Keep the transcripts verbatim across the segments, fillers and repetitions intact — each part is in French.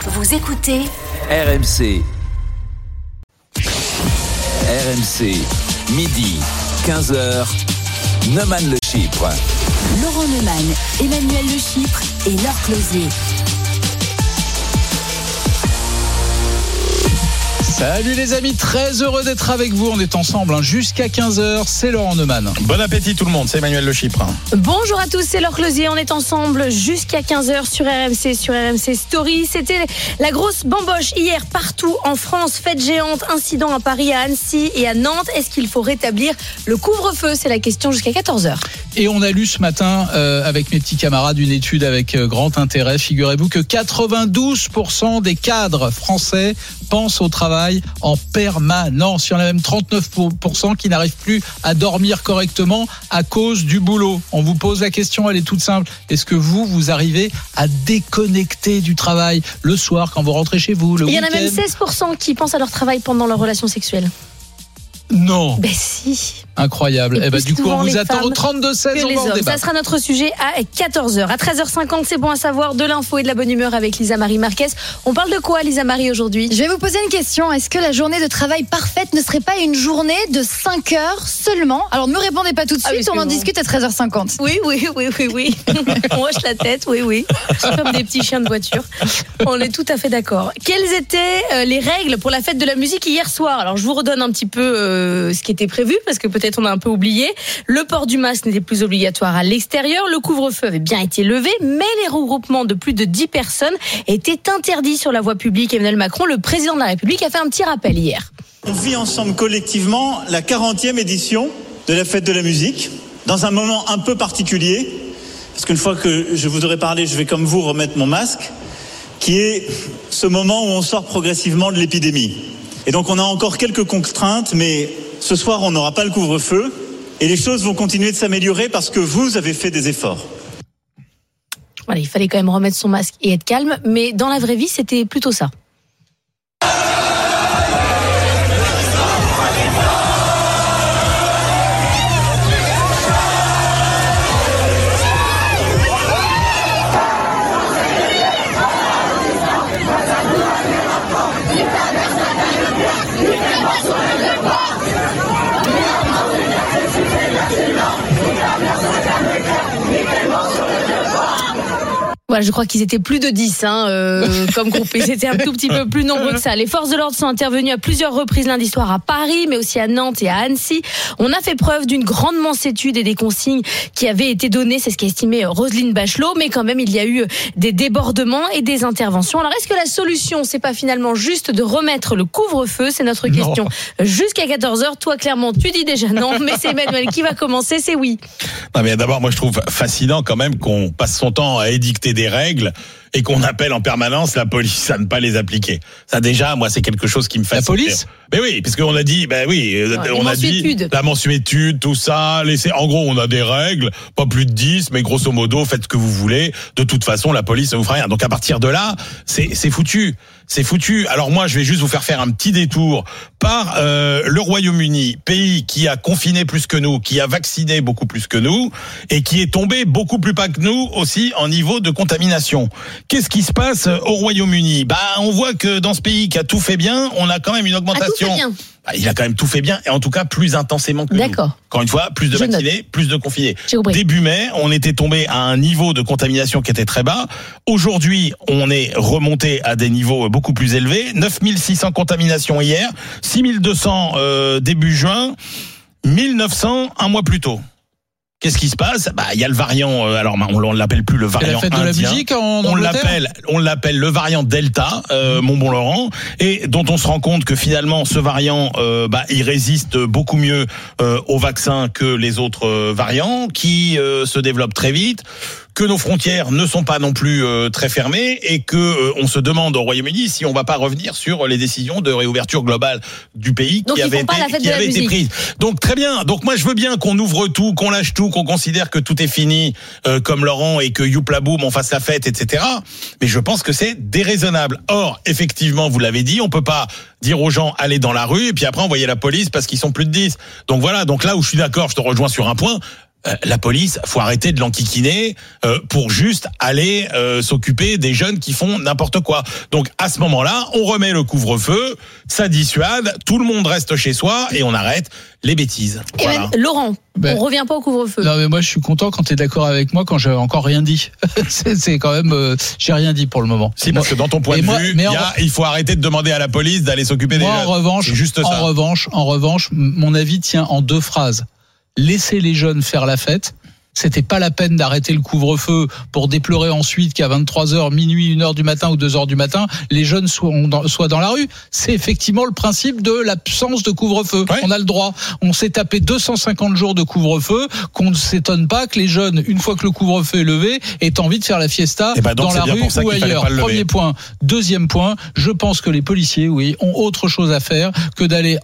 Vous écoutez R M C. R M C, midi, quinze heures, Neumann Le Chypre. Laurent Neumann, Emmanuel Le Chypre et Laure Closier. Salut les amis, très heureux d'être avec vous. On est ensemble hein, jusqu'à quinze heures. C'est Laurent Neumann. Bon appétit tout le monde, c'est Emmanuel Le Chypre. Bonjour à tous, c'est Laure Closier. On est ensemble jusqu'à quinze heures sur R M C, sur R M C Story. C'était la grosse bamboche hier partout en France. Fête géante, incident à Paris, à Annecy et à Nantes. Est-ce qu'il faut rétablir le couvre-feu ? C'est la question jusqu'à quatorze heures. Et on a lu ce matin euh, avec mes petits camarades une étude avec euh, grand intérêt. Figurez-vous que quatre-vingt-douze pour cent des cadres français pensent au travail en permanence. Il y en a même trente-neuf pour cent qui n'arrivent plus à dormir correctement à cause du boulot. On vous pose la question, elle est toute simple. Est-ce que vous, vous arrivez à déconnecter du travail le soir quand vous rentrez chez vous, le Il y week-end ? en a même seize pour cent qui pensent à leur travail pendant leur relation sexuelle. Non. Ben si. Incroyable. Et eh ben, plus du coup, on souvent vous les attend au femmes trente-deux seize. que On les va en hommes. débattre. Ça sera notre sujet à quatorze heures. À treize heures cinquante, c'est bon à savoir, de l'info et de la bonne humeur avec Lisa Marie Marquez. On parle de quoi, Lisa Marie, aujourd'hui ? Je vais vous poser une question. Est-ce que la journée de travail parfaite ne serait pas une journée de cinq heures seulement ? Alors ne me répondez pas tout de Ah, suite, parce on en que bon. discute à treize heures cinquante. Oui, oui, oui, oui, oui. On hoche la tête, oui, oui. Comme des petits chiens de voiture. On est tout à fait d'accord. Quelles étaient euh, les règles pour la fête de la musique hier soir ? Alors, je vous redonne un petit peu euh, ce qui était prévu, parce que peut-être on a un peu oublié. Le port du masque n'était plus obligatoire à l'extérieur. Le couvre-feu avait bien été levé, mais les regroupements de plus de dix personnes étaient interdits sur la voie publique. Emmanuel Macron, le président de la République, a fait un petit rappel hier. On vit ensemble collectivement la quarantième édition de la fête de la musique, dans un moment un peu particulier, parce qu'une fois que je vous aurai parlé, je vais comme vous remettre mon masque, qui est ce moment où on sort progressivement de l'épidémie. Et donc on a encore quelques contraintes, mais ce soir on n'aura pas le couvre-feu, et les choses vont continuer de s'améliorer parce que vous avez fait des efforts. Voilà, il fallait quand même remettre son masque et être calme, mais dans la vraie vie, c'était plutôt ça. Voilà, je crois qu'ils étaient plus de dix hein, euh, comme groupe. Ils étaient un tout petit peu plus nombreux que ça. Les forces de l'ordre sont intervenues à plusieurs reprises lundi soir à Paris, mais aussi à Nantes et à Annecy. On a fait preuve d'une grande mansuétude et des consignes qui avaient été données. C'est ce qu'a estimé Roselyne Bachelot. Mais quand même, il y a eu des débordements et des interventions. Alors, est-ce que la solution, c'est pas finalement juste de remettre le couvre-feu ? C'est notre question. Non. Jusqu'à quatorze heures, toi, clairement, tu dis déjà non. Mais c'est Emmanuel qui va commencer, c'est oui. Non, mais d'abord, moi, je trouve fascinant quand même qu'on passe son temps à édicter des règles et qu'on appelle en permanence la police à ne pas les appliquer. Ça, déjà, moi, c'est quelque chose qui me fascine. La police ? Mais oui, parce qu'on a dit, ben oui, ouais, on a dit la mensuétude, tout ça. Laissez, en gros, on a des règles, pas plus de dix, mais grosso modo, faites ce que vous voulez. De toute façon, la police ne vous fera rien. Donc à partir de là, c'est, c'est foutu. C'est foutu. Alors moi, je vais juste vous faire faire un petit détour par euh, le Royaume-Uni, pays qui a confiné plus que nous, qui a vacciné beaucoup plus que nous, et qui est tombé beaucoup plus bas que nous aussi en niveau de contamination. Qu'est-ce qui se passe au Royaume-Uni ? Bah, on voit que dans ce pays qui a tout fait bien, on a quand même une augmentation. A tout fait bien. Bah, il a quand même tout fait bien, et en tout cas plus intensément que D'accord. nous. Encore une fois, plus de Je vaccinés, note. plus de confinés. J'ai compris. Début mai, on était tombé à un niveau de contamination qui était très bas. Aujourd'hui, on est remonté à des niveaux beaucoup plus élevés. neuf mille six cents contaminations hier, six mille deux cents euh, début juin, mille neuf cents un mois plus tôt. Qu'est-ce qui se passe ? Bah, il y a le variant. Euh, alors, on, on l'appelle plus le variant C'est la fête indien. de la musique en on Angleterre ? l'appelle, on l'appelle le variant Delta, euh, mon bon Laurent, et dont on se rend compte que finalement, ce variant, euh, bah, il résiste beaucoup mieux euh, au vaccin que les autres euh, variants, qui euh, se développent très vite. Que nos frontières ne sont pas non plus euh, très fermées et que euh, on se demande au Royaume-Uni si on va pas revenir sur les décisions de réouverture globale du pays Donc qui ils avaient font pas la été fête qui de la avaient été musique. prises. Donc très bien. Donc moi je veux bien qu'on ouvre tout, qu'on lâche tout, qu'on considère que tout est fini euh, comme Laurent et que youpla boum on fasse la fête, et cetera. Mais je pense que c'est déraisonnable. Or effectivement vous l'avez dit, on peut pas dire aux gens allez dans la rue et puis après envoyer la police parce qu'ils sont plus de dix. Donc voilà. Donc là où je suis d'accord, je te rejoins sur un point. euh, la police, faut arrêter de l'enquiquiner euh, pour juste aller euh, s'occuper des jeunes qui font n'importe quoi. Donc à ce moment-là, on remet le couvre-feu, ça dissuade, tout le monde reste chez soi et on arrête les bêtises. Et Voilà. ben, Laurent, Ben, on revient pas au couvre-feu. Non mais moi je suis content quand tu es d'accord avec moi quand j'ai encore rien dit. c'est, c'est quand même euh, j'ai rien dit pour le moment. Si, parce que dans ton point Et de moi- vue, mais il, en- y a, il faut arrêter de demander à la police d'aller s'occuper des Moi jeunes. en revanche, C'est juste ça. en revanche, en revanche, m- mon avis tient en deux phrases. Laissez les jeunes faire la fête. C'était pas la peine d'arrêter le couvre-feu pour déplorer ensuite qu'à vingt-trois heures, minuit, une heure du matin ou deux heures du matin, les jeunes soient dans, soient dans la rue. C'est effectivement le principe de l'absence de couvre-feu. Ouais. On a le droit. On s'est tapé deux cent cinquante jours de couvre-feu, qu'on ne s'étonne pas que les jeunes, une fois que le couvre-feu est levé, aient envie de faire la fiesta Eh ben donc, dans c'est la bien rue pour ça ou qu'il fallait ailleurs. pas le lever. Premier point. Deuxième point, je pense que les policiers, oui, ont autre chose à faire que d'aller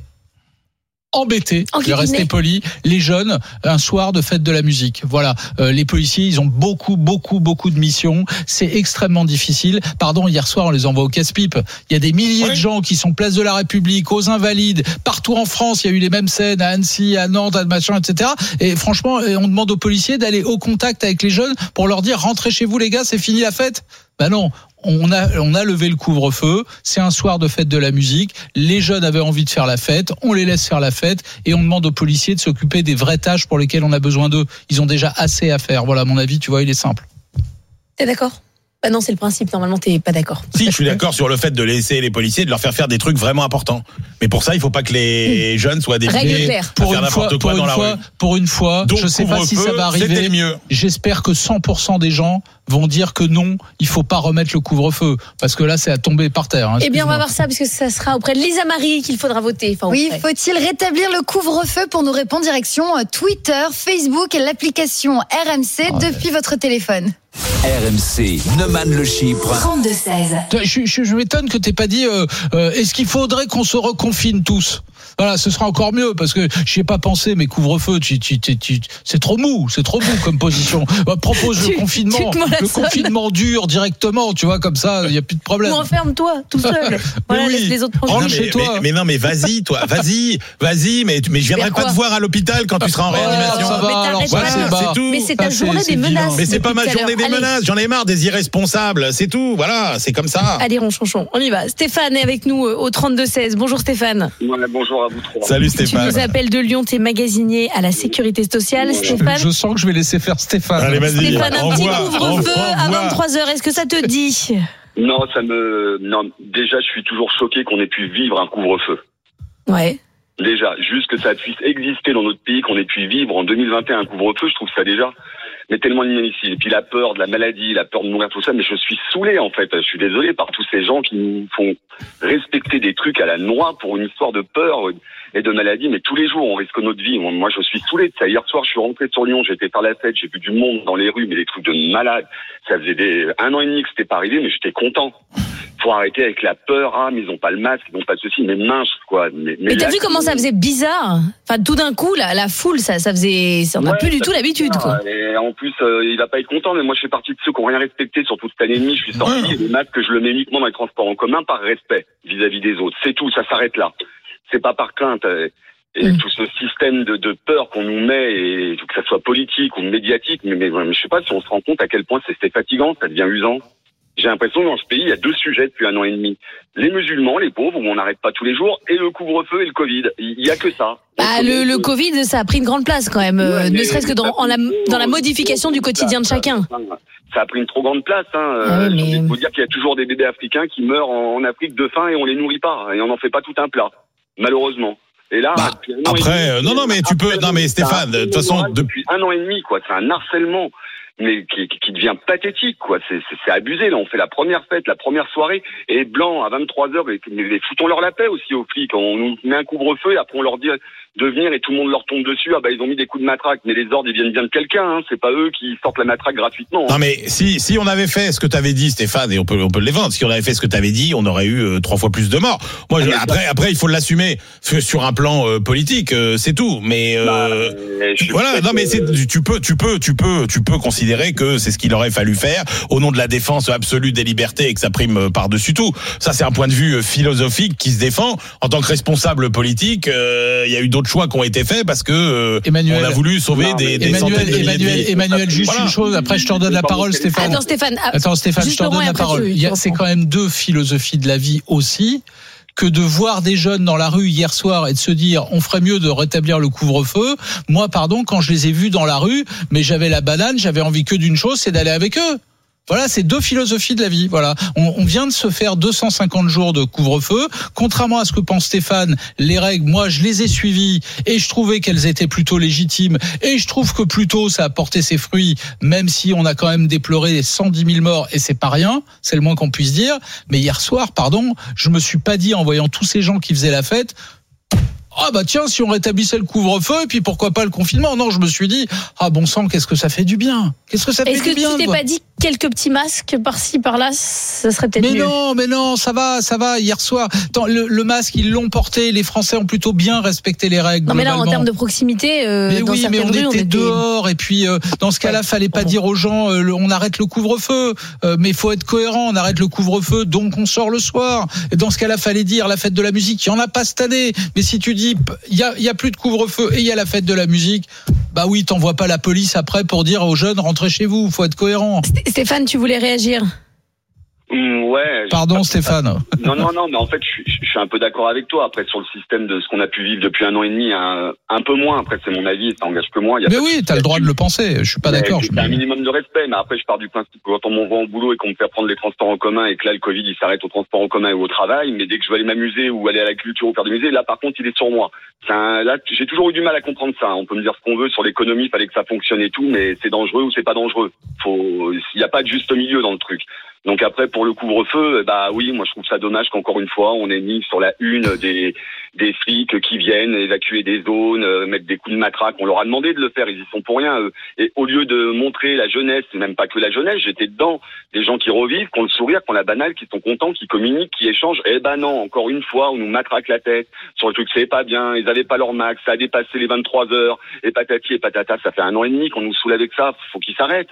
embêter, je vais Enquiquiner. rester poli, les jeunes un soir de fête de la musique. Voilà, euh, les policiers, ils ont beaucoup, beaucoup, beaucoup de missions. C'est extrêmement difficile. Pardon, hier soir, on les envoie au casse-pipe. Il y a des milliers Ouais. de gens qui sont place de la République, aux Invalides, partout en France. Il y a eu les mêmes scènes à Annecy, à Nantes, à machin, et cetera. Et franchement, on demande aux policiers d'aller au contact avec les jeunes pour leur dire rentrez chez vous, les gars, c'est fini la fête. Ben non. On a, on a levé le couvre-feu. C'est un soir de fête de la musique. Les jeunes avaient envie de faire la fête. On les laisse faire la fête et on demande aux policiers de s'occuper des vraies tâches pour lesquelles on a besoin d'eux. Ils ont déjà assez à faire. Voilà, mon avis, tu vois, il est simple. T'es d'accord? Bah non, c'est le principe. Normalement, t'es pas d'accord. Si, je suis d'accord sur le fait de laisser les policiers, de leur faire faire des trucs vraiment importants. Mais pour ça, il faut pas que les jeunes soient Règle décidés claire. à Pour faire une fois, n'importe pour quoi dans une la fois, rue. pour une fois, Donc, je sais pas si ça va couvre-feu, c'était arriver. le mieux. J'espère que cent pour cent des gens vont dire que non, il faut pas remettre le couvre-feu parce que là, c'est à tomber par terre. Hein, Eh bien, on va excuse-moi. voir ça parce que ça sera auprès de Lisa Marie qu'il faudra voter. Enfin, Oui, auprès. faut-il rétablir le couvre-feu? Pour nous répondre, direction euh, Twitter, Facebook et l'application R M C depuis votre téléphone. R M C, Neumann le Chypre. trente-deux seize. Je, je, je m'étonne que t'aies pas dit euh, euh, est-ce qu'il faudrait qu'on se reconfine tous? Voilà, ce sera encore mieux parce que j'y ai pas pensé, mais couvre-feu, tu, tu, tu, tu- c'est trop mou, c'est trop mou comme position. Bah, propose Tu- le confinement, tu te le mollassonnes. confinement dur directement, tu vois, comme ça, il y a plus de problème. Ou enferme-toi tout seul. Voilà, oui. laisse les autres Rentre tranquilles. chez mais, toi. mais, mais non, mais vas-y, toi, vas-y, vas-y, mais, mais je viendrai Faire pas quoi te voir à l'hôpital quand tu seras en Oh, réanimation. ça va, Mais alors, t'arrêtes ça, pas. c'est Voilà, bas. c'est tout. Mais c'est ta Ça, c'est- journée c'est des vilain. menaces. Mais c'est pas depuis ma tout à journée des l'heure. Allez. menaces, j'en ai marre des irresponsables, c'est tout, voilà, c'est comme ça. Allez, ronchonchon, on y va. Stéphane est avec nous euh, au trente-deux seize. Bonjour Stéphane. Ouais, bonjour à vous trois. Salut Tu Stéphane. nous appelles de Lyon, t'es magasinier à la sécurité sociale. Stéphane, Je sens que je vais laisser faire Stéphane. Allez, vas-y. Stéphane, un petit Envoie, couvre-feu envoie, à envoie. vingt-trois heures. Est-ce que ça te dit? Non, ça me. Non, déjà, je suis toujours choqué qu'on ait pu vivre un couvre-feu. Ouais. Déjà, juste que ça puisse exister dans notre pays, qu'on ait pu vivre en deux mille vingt et un un couvre-feu, je trouve ça déjà, mais tellement inadmissible. Et puis la peur de la maladie, la peur de mourir, tout ça, mais je suis saoulé en fait. Je suis désolé par tous ces gens qui nous font respecter des trucs à la noix pour une histoire de peur et de maladie, mais tous les jours on risque notre vie. Moi, je suis saoulé de ça. Hier soir, je suis rentré sur Lyon, j'ai été faire la fête, j'ai vu du monde dans les rues, mais des trucs de malades. Ça faisait des... un an et demi que c'était pas arrivé, mais j'étais content. Faut arrêter avec la peur. Ah, mais ils ont pas le masque, ils ont pas ceci, mais mince quoi. Mais, Mais t'as la- vu comment ça faisait bizarre? Enfin, tout d'un coup, la, la foule, ça, ça faisait, on n'a Ouais, plus du ça tout fait l'habitude, bizarre. quoi. Et en plus, euh, il va pas être content, mais moi je fais partie de ceux qui ont rien respecté sur toute cette année et demie. Je suis sorti, Ouais. et les masques, je le mets uniquement dans les transports en commun par respect vis-à-vis des autres. C'est tout, ça s'arrête là. C'est pas par crainte. euh, Et Mm. tout ce système de, de peur qu'on nous met, et que ça soit politique ou médiatique, mais, mais, mais je sais pas si on se rend compte à quel point c'est c'est fatigant, ça devient usant. J'ai l'impression que dans ce pays, il y a deux sujets depuis un an et demi. Les musulmans, les pauvres, où on n'arrête pas tous les jours, et le couvre-feu et le Covid. Il y a que ça. Bah, le, le Covid, ça a pris une grande place quand même, euh, Ouais, ne mais- serait-ce que dans, en la, dans la modification du quotidien de chacun. Ça a pris une trop grande place. Hein. Ah ouais, Euh, mais- J'ai envie de vous dire qu'il y a toujours des bébés africains qui meurent en, en Afrique de faim et on les nourrit pas. Et on n'en fait pas tout un plat, malheureusement. Et là, Bah, depuis un an et après, demi, euh, non, non, mais tu peux- non, mais c'est un Stéphane, de toute façon, moral de- depuis un an et demi, quoi. C'est un harcèlement, mais qui, qui devient pathétique, quoi. C'est, c'est, c'est abusé. Là, on fait la première fête, la première soirée, et blanc à vingt-trois heures. Mais, mais foutons-leur la paix aussi aux flics. On nous met un couvre-feu et après on leur dit de venir et tout le monde leur tombe dessus. Ah bah ils ont mis des coups de matraque, mais les ordres ils viennent bien de quelqu'un. Hein. C'est pas eux qui sortent la matraque gratuitement. Hein. Non mais si si on avait fait ce que tu avais dit Stéphane et on peut on peut le vendre, si on avait fait ce que tu avais dit, on aurait eu euh, trois fois plus de morts. Moi je- après après il faut l'assumer f- sur un plan euh, politique, euh, c'est tout. Mais euh, Bah, euh, je suis voilà, peut-être, non mais c'est euh, tu peux tu peux tu peux tu peux considérer considéré que c'est ce qu'il aurait fallu faire au nom de la défense absolue des libertés et que ça prime par-dessus tout. Ça, c'est un point de vue philosophique qui se défend. En tant que responsable politique, il euh, y a eu d'autres choix qui ont été faits parce que euh, Emmanuel, on a voulu sauver non, des, des Emmanuel, centaines de Emmanuel, milliers de vies. Emmanuel, juste voilà. une chose. Après, je te redonne la parole, Stéphane. Attends, Stéphane. Attends, Stéphane, je te redonne la parole. Il y a, c'est quand même deux philosophies de la vie aussi. Que de voir des jeunes dans la rue hier soir et de se dire on ferait mieux de rétablir le couvre-feu. Moi, pardon, quand je les ai vus dans la rue, mais j'avais la banane, j'avais envie que d'une chose, c'est d'aller avec eux. Voilà, c'est deux philosophies de la vie. Voilà, on, on vient de se faire deux cent cinquante jours de couvre-feu. Contrairement à ce que pense Stéphane, les règles, moi, je les ai suivies et je trouvais qu'elles étaient plutôt légitimes. Et je trouve que plutôt ça a porté ses fruits, même si on a quand même déploré cent dix mille morts et c'est pas rien, c'est le moins qu'on puisse dire. Mais hier soir, pardon, je me suis pas dit en voyant tous ces gens qui faisaient la fête. Ah bah tiens, si on rétablissait le couvre-feu et puis pourquoi pas le confinement. Non, je me suis dit ah bon sang, qu'est-ce que ça fait du bien. Qu'est-ce que ça fait Est-ce du que bien. Est-ce que tu t'es pas dit quelques petits masques par-ci par-là, ça serait peut-être mais mieux. Mais non, mais non, ça va, ça va. Hier soir, Attends, le, le masque ils l'ont porté, les Français ont plutôt bien respecté les règles. Non mais là en termes de proximité, euh, mais dans oui, mais on, rues, était on était dehors et puis euh, dans ce cas-là, ouais. fallait pas dire aux gens euh, le, on arrête le couvre-feu, euh, mais il faut être cohérent. On arrête le couvre-feu, donc on sort le soir. Et dans ce cas-là, fallait dire la fête de la musique. Il y en a pas cette année, mais si tu dis il y a, il y a plus de couvre-feu et il y a la fête de la musique, bah oui, t'envoies pas la police après pour dire aux jeunes rentrez chez vous. Faut être cohérent. Stéphane, tu voulais réagir? Mmh, ouais. Pardon Stéphane. Non, non, non, mais en fait, je, je suis un peu d'accord avec toi. Après, sur le système de ce qu'on a pu vivre depuis un an et demi, un, un peu moins. Après, c'est mon avis, ça engage que moi. Il y a mais oui, t'as le droit de le penser. Je suis pas mais d'accord. C'est un minimum de respect. Mais après, je pars du principe que quand on m'envoie au boulot et qu'on me fait prendre les transports en commun et que là, le Covid, il s'arrête aux transports en commun et au travail. Mais dès que je veux aller m'amuser ou aller à la culture ou faire du musée, là, par contre, il est sur moi. C'est un, là, j'ai toujours eu du mal à comprendre ça. On peut me dire ce qu'on veut sur l'économie, il fallait que ça fonctionne et tout, mais c'est dangereux ou c'est pas dangereux. Faut, il n'y a pas de juste milieu dans le truc. Donc après, pour le couvre-feu, bah oui, moi je trouve ça dommage qu'encore une fois, on ait mis sur la une des des flics qui viennent évacuer des zones, euh, mettre des coups de matraque. On leur a demandé de le faire, ils y sont pour rien, eux. Et au lieu de montrer la jeunesse, et même pas que la jeunesse, j'étais dedans, des gens qui revivent, qui ont le sourire, qui ont la banale, qui sont contents, qui communiquent, qui échangent. Eh ben non, encore une fois, on nous matraque la tête sur le truc, c'est pas bien, ils avaient pas leur max, ça a dépassé les vingt-trois heures, et patati et patata, ça fait un an et demi qu'on nous saoule avec ça, faut qu'ils s'arrêtent.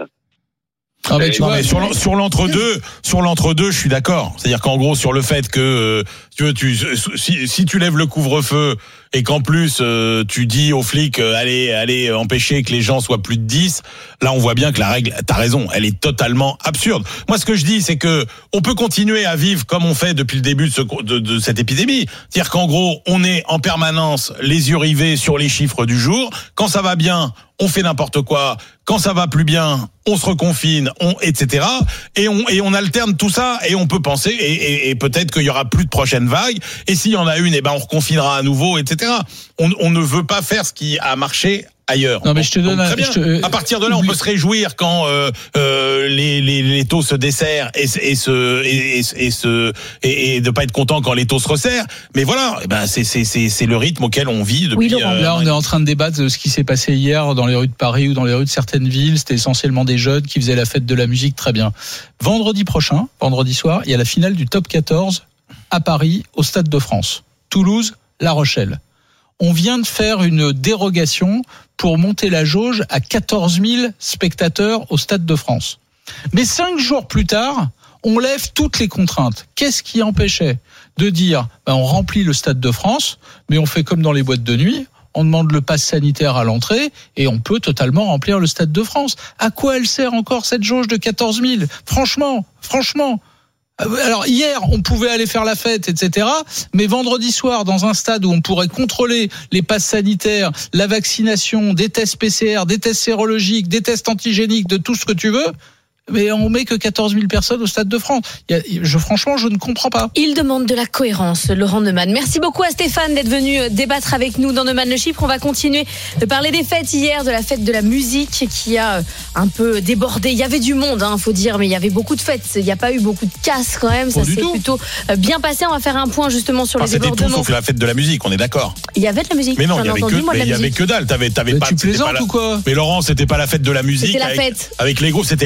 Ah mais tu non, vois, mais sur, sur l'entre-deux, sur l'entre-deux, je suis d'accord. C'est-à-dire qu'en gros, sur le fait que euh, tu veux, tu si, si tu lèves le couvre-feu et qu'en plus euh, tu dis aux flics euh, allez allez empêcher que les gens soient plus de dix, là on voit bien que la règle, t'as raison, elle est totalement absurde. Moi, ce que je dis, c'est que on peut continuer à vivre comme on fait depuis le début de, ce, de, de cette épidémie. C'est-à-dire qu'en gros, on est en permanence les yeux rivés sur les chiffres du jour. Quand ça va bien, on fait n'importe quoi. Quand ça va plus bien, on se reconfine, on, et cetera. Et on, et on alterne tout ça et on peut penser, et, et, et peut-être qu'il y aura plus de prochaines vagues. Et s'il y en a une, eh ben on reconfinera à nouveau, et cetera. On, on ne veut pas faire ce qui a marché ailleurs. Non mais je te donne donc, très bien. Te... À partir de là, on oui. peut se réjouir quand euh, euh, les, les les taux se desserrent et et se et, et, et se et, et de pas être content quand les taux se resserrent. Mais voilà, eh ben c'est c'est c'est c'est le rythme auquel on vit depuis. Oui, euh, là, on est en train de débattre de ce qui s'est passé hier dans les rues de Paris ou dans les rues de certaines villes. C'était essentiellement des jeunes qui faisaient la fête de la musique, très bien. Vendredi prochain, vendredi soir, il y a la finale du top quatorze à Paris au Stade de France. Toulouse, La Rochelle. On vient de faire une dérogation pour monter la jauge à quatorze mille spectateurs au Stade de France. Mais cinq jours plus tard, on lève toutes les contraintes. Qu'est-ce qui empêchait de dire, ben on remplit le Stade de France, mais on fait comme dans les boîtes de nuit, on demande le pass sanitaire à l'entrée et on peut totalement remplir le Stade de France. À quoi elle sert encore cette jauge de quatorze mille ? Franchement, franchement. Alors hier, on pouvait aller faire la fête, et cetera. Mais vendredi soir, dans un stade où on pourrait contrôler les passes sanitaires, la vaccination, des tests P C R, des tests sérologiques, des tests antigéniques, de tout ce que tu veux, mais on met que quatorze mille personnes au Stade de France. Il y a, je, franchement, je ne comprends pas. Il demande de la cohérence, Laurent Neumann. Merci beaucoup à Stéphane d'être venu débattre avec nous dans Neumann le Chypre. On va continuer de parler des fêtes hier, de la fête de la musique qui a un peu débordé. Il y avait du monde, hein, faut dire, mais il y avait beaucoup de fêtes. Il n'y a pas eu beaucoup de casse quand même. Ça s'est plutôt bien passé. On va faire un point justement sur enfin, les débordements. C'était tout sauf la fête de la musique, on est d'accord. Il y avait de la musique. Mais non, il y avait entendu, que, moi, mais il y avait musique. que dalle. T'avais, t'avais mais pas. Tu plaisantes pas la... ou quoi ? Mais Laurent, c'était pas la fête de la musique. C'était la avec, fête. Avec les groupes, c'était la fête tout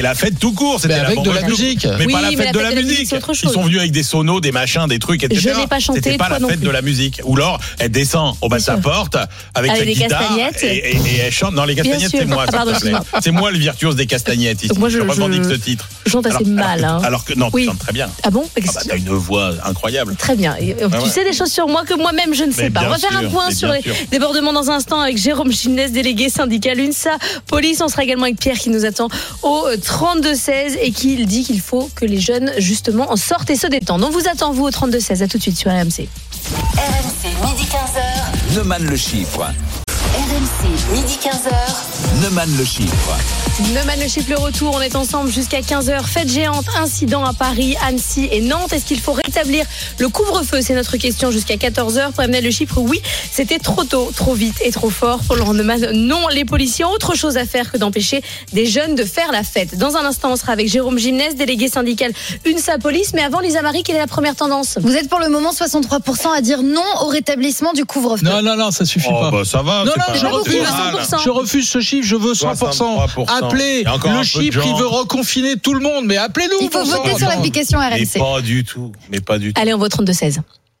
tout court. C'était Mais la avec bande de la tout- musique. Mais Oui, pas la mais fête la de fête la de la musique, musique. c'est autre Ils chose. sont venus avec des sonos, des machins, des trucs, et cetera. Je n'ai pas chanté, C'était pas toi la non fête plus. de la musique. Ou alors, elle descend au bas de sa sûr. porte avec Avec sa des guitare castagnettes. et, et- et elle chante. Non, les Bien castagnettes, sûr. c'est moi. Ah, pardon, s'il te plaît. excuse-moi. C'est moi le virtuose des castagnettes ici. Donc moi, je- je revendique je- ce titre. Je chante assez Alors- mal. alors hein. que, alors que non, Oui. tu chantes très bien. Ah bon Ah bah, t'as une voix incroyable. Très bien. Et, euh, Ah tu ouais. sais des choses sur moi que moi-même je ne sais Mais pas. On va bien faire un sûr, point mais sur bien les sûr. débordements dans un instant avec Jérôme Gimnès, délégué syndical UNSA Police. On sera également avec Pierre qui nous attend au trente-deux seize et qui dit qu'il faut que les jeunes justement en sortent et se détendent. On vous attend vous au trente-deux seize. À tout de suite sur R M C. R M C, midi quinze heures. Neumann le chiffre. R M C, midi quinze heures. Neumann le chiffre. Neumann le chiffre, le retour. On est ensemble jusqu'à quinze heures. Fête géante, incident à Paris, Annecy et Nantes. Est-ce qu'il faut rétablir le couvre-feu? C'est notre question jusqu'à quatorze heures. Pour amener le chiffre, oui, c'était trop tôt, trop vite et trop fort. Pour Laurent Neumann, non, les policiers ont autre chose à faire que d'empêcher des jeunes de faire la fête. Dans un instant, on sera avec Jérôme Gimnès, délégué syndical UNSA Police. Mais avant, Lisa Marie, quelle est la première tendance? Vous êtes pour le moment soixante-trois pour cent à dire non au rétablissement du couvre-feu. Non, non, non, ça suffit Oh, pas. bah, ça va. Non, c'est non, pas- je pas beaucoup, refuse. cent pour cent. Je refuse ce chiffre, je veux cent pour cent. soixante-trois pour cent. Appelez Il y a encore un le peu de chiffre, il gens. veut reconfiner tout le monde, mais appelez-nous. Il faut bon sang. voter sur l'application R Mais M C. pas du tout. Mais pas du tout. Allez, on va au trente-deux seize.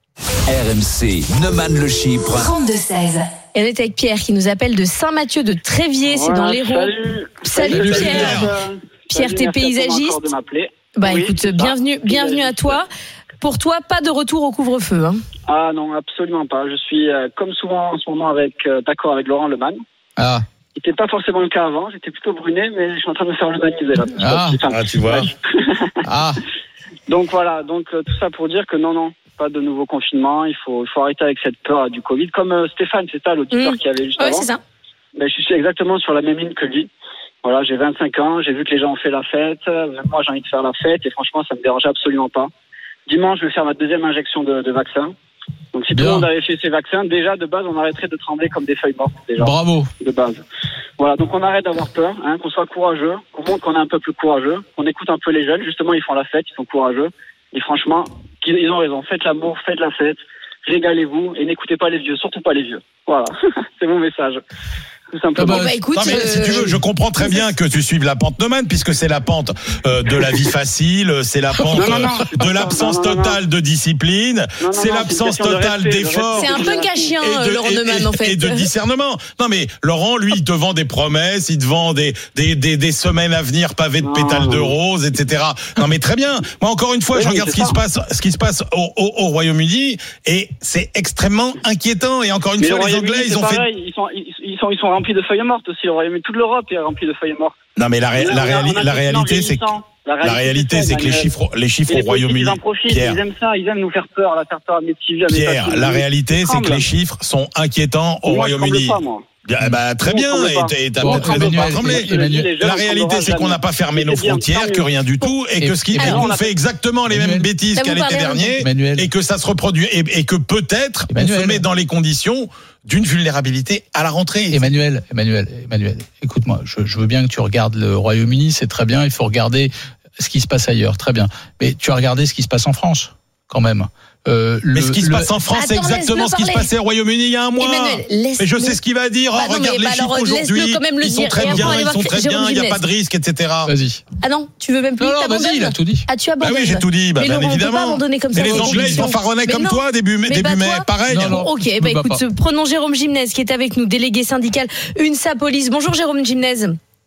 R M C, Neumann le chiffre. trente-deux seize. Et on est avec Pierre qui nous appelle de Saint-Mathieu de Tréviers, c'est dans l'Hérault. Salut. Salut, Salut, Pierre. Pierre. Pierre, Salut, t'es merci à toi paysagiste. encore de m'appeler. Bah Oui, écoute, c'est ça. bienvenue, bienvenue à toi. Pour toi, pas de retour au couvre-feu. Hein. Ah non, absolument pas. Je suis, euh, comme souvent en ce moment, avec, euh, d'accord avec Laurent Neumann. Ah, C'était pas forcément le cas avant, j'étais plutôt bruné, mais je suis en train de me faire le maniser là. Ah. Enfin, Ah, tu vois. bref. ah, Donc voilà, donc euh, tout ça pour dire que non, non, pas de nouveau confinement, il faut, il faut arrêter avec cette peur euh, du Covid. Comme euh, Stéphane, c'est ça l'auditeur Mmh. qui avait juste Ouais, avant. c'est ça. Ben, je suis exactement sur la même ligne que lui. Voilà, j'ai vingt-cinq ans, j'ai vu que les gens ont fait la fête, euh, même moi j'ai envie de faire la fête, et franchement ça me dérange absolument pas. Dimanche, je vais faire ma deuxième injection de, de vaccin. Donc si Bien. tout le monde avait fait ses vaccins, déjà de base on arrêterait de trembler comme des feuilles mortes, déjà, bravo. de base. Voilà, donc on arrête d'avoir peur, hein, qu'on soit courageux, qu'on montre qu'on est un peu plus courageux, qu'on écoute un peu les jeunes, justement ils font la fête, ils sont courageux, et franchement, qu'ils- ils ont raison, faites l'amour, faites la fête, régalez-vous, et n'écoutez pas les vieux, surtout pas les vieux. Voilà, c'est mon message. Tout simplement. Ah bah, Bah écoute, Non, mais si tu veux, je comprends très bien que tu suives la pente Neumann, puisque c'est la pente euh, de la vie facile, c'est la pente Non, non, non, euh, c'est pas de ça. l'absence Non, non, non. totale de discipline, Non, non, c'est non, l'absence c'est une question de totale respect, de d'effort. c'est un peu un chien, et de, Laurent et- Neumann, et- en fait. et de discernement. Non mais Laurent, lui, il te vend des promesses, il te vend des des des, des semaines à venir pavées de Non, pétales de non. roses, et cetera. Non mais très bien. Moi encore une fois, Oui, je oui, regarde ce c'est qui ça. se passe, ce qui se passe au, au, au Royaume-Uni, et c'est extrêmement inquiétant. Et encore une Mais fois, le les Royaume-Uni, Anglais, ils c'est ont fait. pareil, ils sont, ils, ils sont, ils sont remplis de feuilles mortes aussi. Le Royaume-Uni, toute l'Europe est remplie de feuilles mortes. Non mais la, ré- On a- la, on a- réali- on a la un réalité, c'est que vieillissant. la réalité, c'est que les Emmanuel. chiffres, les chiffres Et au les politiques, Royaume-Uni, ils en profitent, Pierre, ils aiment ça, ils aiment nous faire peur, la faire peur à mes petits vieux, à mes Pierre, papis. la réalité, c'est que tremble. les chiffres sont inquiétants au Moi, je tremble Royaume-Uni. pas, moi. Bien, bah, très Moi, je bien, tremble et pas. t'as- et t'as Bon, peut-être raison de pas Emmanuel, trembler. Emmanuel, Les jeunes La ne réalité, trembleront c'est qu'on n'a jamais. pas fermé nos C'est bien, frontières, tant que mieux. rien du tout, et que ce qui, Alors, et qu'on on a fait fait- exactement les Emmanuel. mêmes bêtises Ça qu'à vous l'été parle, dernier, Emmanuel. et que ça se reproduit, et, et que peut-être on Emmanuel. se met dans les conditions d'une vulnérabilité à la rentrée. Emmanuel, Emmanuel, Emmanuel, écoute-moi, je, je veux bien que tu regardes le Royaume-Uni, c'est très bien, il faut regarder ce qui se passe ailleurs, très bien. Mais tu as regardé ce qui se passe en France, quand même. Euh, Mais le- ce qui se le- passe en France, c'est Attends, exactement laisse-le ce qui se parler. passait au Royaume-Uni il y a un mois. Emmanuel, laisse-le. Mais je sais ce qu'il va dire. Bah Oh, non, regarde mais les bah chiffres alors, laisse-le aujourd'hui. quand même le Ils sont dire. très Et après, bien, on va ils sont voir très Jérôme bien. Il n'y a Gimnès. pas de risque, et cetera. Vas-y. Ah non, tu veux même plus Non, non, t'abandonnes. vas-y, il a tout dit. Ah, tu Ah abandonnes. oui, j'ai tout dit, bah, Mais bien Laurent, on peut pas évidemment. abandonner comme ça Mais les vos Anglais, ils convictions. fanfaronnaient Mais comme non. toi début, Mais début bah, mai, toi- pareil. Non, non. Ok, je bah me bats écoute, pas. prenons Jérôme Gimnès qui est avec nous, délégué syndical UNSA Police. Bonjour Jérôme Gimnès.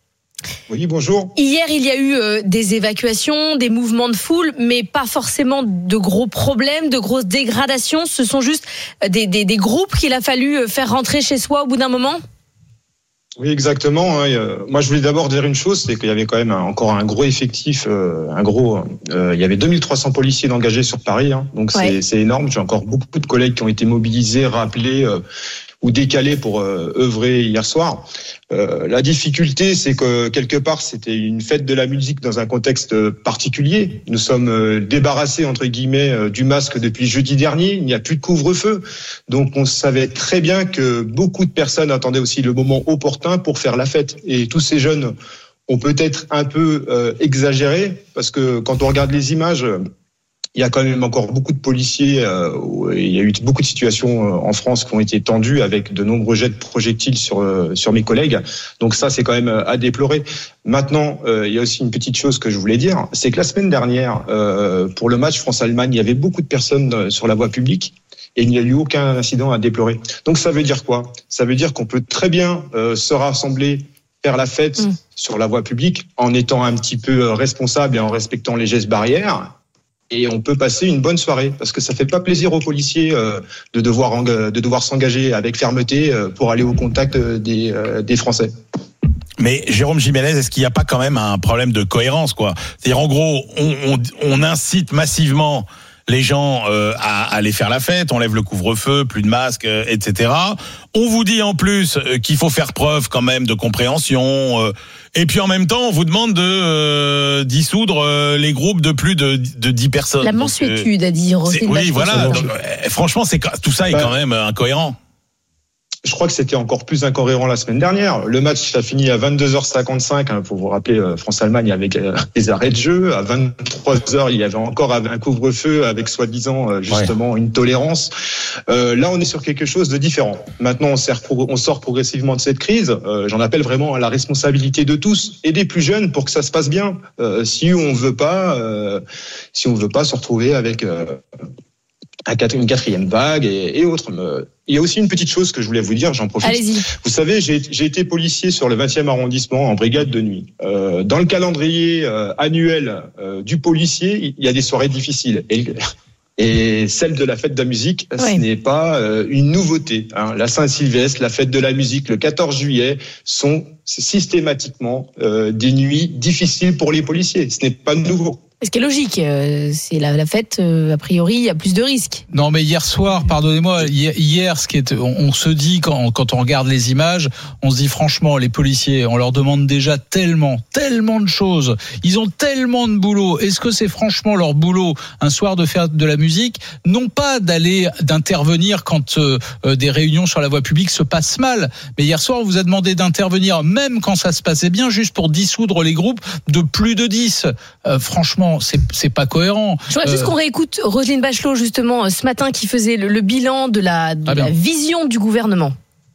Oui, bonjour. Hier, il y a eu euh, des évacuations, des mouvements de foule, mais pas forcément de gros problèmes, de grosses dégradations. Ce sont juste euh, des, des, des groupes qu'il a fallu euh, faire rentrer chez soi au bout d'un moment. Oui, exactement. hein. Euh, Moi, je voulais d'abord dire une chose, c'est qu'il y avait quand même un- encore un gros effectif, euh, un gros. euh, il y avait deux mille trois cents policiers d'engagés sur Paris, hein. donc c'est Ouais. c'est énorme. J'ai encore beaucoup de collègues qui ont été mobilisés, rappelés euh, ou décalés pour euh, œuvrer hier soir. Euh, la difficulté, c'est que quelque part, c'était une fête de la musique dans un contexte particulier. Nous sommes euh, débarrassés entre guillemets euh, du masque depuis jeudi dernier. Il n'y a plus de couvre-feu, donc on savait très bien que beaucoup de personnes attendaient aussi le moment opportun pour faire la fête. Et tous ces jeunes ont peut-être un peu euh, exagéré, parce que quand on regarde les images, il y a quand même encore beaucoup de policiers. Euh, il y a eu beaucoup de situations en France qui ont été tendues avec de nombreux jets de projectiles sur euh, sur mes collègues. Donc ça, c'est quand même à déplorer. Maintenant, euh, il y a aussi une petite chose que je voulais dire, c'est que la semaine dernière, euh, pour le match France-Allemagne, il y avait beaucoup de personnes sur la voie publique et il n'y a eu aucun incident à déplorer. Donc ça veut dire quoi ? Ça veut dire qu'on peut très bien euh, se rassembler, faire la fête mmh. sur la voie publique en étant un petit peu responsable et en respectant les gestes barrières. Et on peut passer une bonne soirée parce que ça fait pas plaisir aux policiers euh, de devoir de devoir s'engager avec fermeté euh, pour aller au contact des euh, des Français. Mais Jérôme Jiménez, est-ce qu'il n'y a pas quand même un problème de cohérence, quoi ? C'est-à-dire, en gros, on, on, on incite massivement les gens euh, à aller faire la fête, on lève le couvre-feu, plus de masques, euh, et cetera. On vous dit en plus euh, qu'il faut faire preuve quand même de compréhension. Euh, et puis en même temps, on vous demande de euh, dissoudre euh, les groupes de plus de, de dix personnes. La mansuétude, donc, euh, a dit Roselyne Oui, Bachelot. voilà. Donc, euh, franchement, c'est tout ça est bah, quand même incohérent. Je crois que c'était encore plus incohérent la semaine dernière. Le match a fini à vingt-deux heures cinquante-cinq, hein, pour vous rappeler, France-Allemagne avec euh, des arrêts de jeu. À vingt-trois heures, il y avait encore un couvre-feu avec soi-disant euh, justement ouais. une tolérance. Euh, là, on est sur quelque chose de différent. Maintenant, on, sert, on sort progressivement de cette crise. Euh, j'en appelle vraiment à la responsabilité de tous et des plus jeunes pour que ça se passe bien. Euh, si on veut pas, euh, si on veut pas se retrouver avec euh, une quatrième vague et, et autres. Il y a aussi une petite chose que je voulais vous dire, j'en profite. Allez-y. Vous savez, j'ai, j'ai été policier sur le vingtième arrondissement en brigade de nuit. Euh, dans le calendrier euh, annuel euh, du policier, il y a des soirées difficiles. Et, et celle de la fête de la musique, oui. ce n'est pas euh, une nouveauté. Hein. La Saint-Sylvestre, la fête de la musique, le quatorze juillet sont systématiquement euh, des nuits difficiles pour les policiers. Ce n'est pas nouveau. Ce qui est logique, c'est la, la fête, a priori, il y a plus de risques. Non, mais hier soir, pardonnez-moi, hier, ce qui est, on, on se dit, quand, quand on regarde les images, on se dit franchement, les policiers, on leur demande déjà tellement, tellement de choses. Ils ont tellement de boulot. Est-ce que c'est franchement leur boulot, un soir, de faire de la musique? Non pas d'aller, d'intervenir quand euh, des réunions sur la voie publique se passent mal. Mais hier soir, on vous a demandé d'intervenir, même quand ça se passait bien, juste pour dissoudre les groupes de plus de dix. Euh, franchement, C'est, c'est pas cohérent. Je voudrais euh... juste qu'on réécoute Roselyne Bachelot, justement, ce matin, qui faisait le, le bilan de, la, de ah la vision du gouvernement.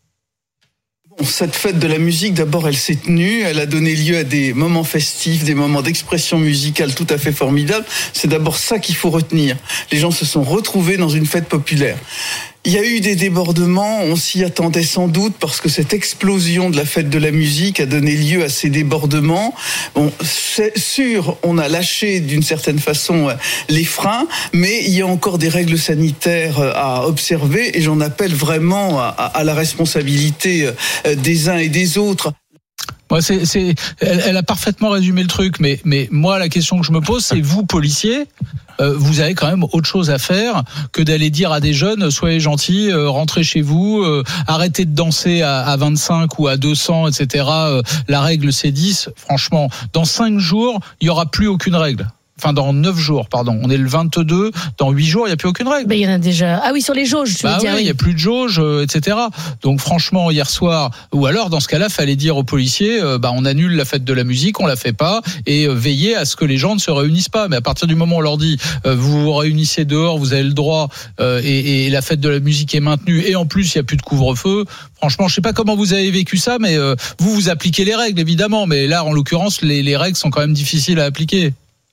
Cette fête de la musique, d'abord, elle s'est tenue, elle a donné lieu à des moments festifs, des moments d'expression musicale tout à fait formidables. C'est d'abord ça qu'il faut retenir. Les gens se sont retrouvés dans une fête populaire. Il y a eu des débordements, on s'y attendait sans doute parce que cette explosion de la fête de la musique a donné lieu à ces débordements. Bon, c'est sûr, on a lâché d'une certaine façon les freins, mais il y a encore des règles sanitaires à observer et j'en appelle vraiment à, à la responsabilité des uns et des autres. Ouais, c'est, c'est, elle, elle a parfaitement résumé le truc, mais, mais moi, la question que je me pose, c'est vous, policiers, euh, vous avez quand même autre chose à faire que d'aller dire à des jeunes, soyez gentils, euh, rentrez chez vous, euh, arrêtez de danser à, à vingt-cinq ou à deux cents, et cetera. Euh, la règle, c'est dix. Franchement, dans cinq jours, il y aura plus aucune règle. Enfin, dans neuf jours, pardon. On est le vingt-deux. Dans huit jours, il n'y a plus aucune règle. Ben, il y en a déjà. Ah oui, sur les jauges, tu bah veux dire. Oui, il n'y a plus de jauge, euh, et cetera. Donc, franchement, hier soir, ou alors, dans ce cas-là, fallait dire aux policiers, euh, bah, on annule la fête de la musique, on la fait pas, et euh, veiller à ce que les gens ne se réunissent pas. Mais à partir du moment où on leur dit, euh, vous vous réunissez dehors, vous avez le droit, euh, et, et la fête de la musique est maintenue, et en plus, il n'y a plus de couvre-feu. Franchement, je sais pas comment vous avez vécu ça, mais euh, vous, vous appliquez les règles, évidemment. Mais là, en l'occurrence, les, les règles sont quand même difficiles à appliquer.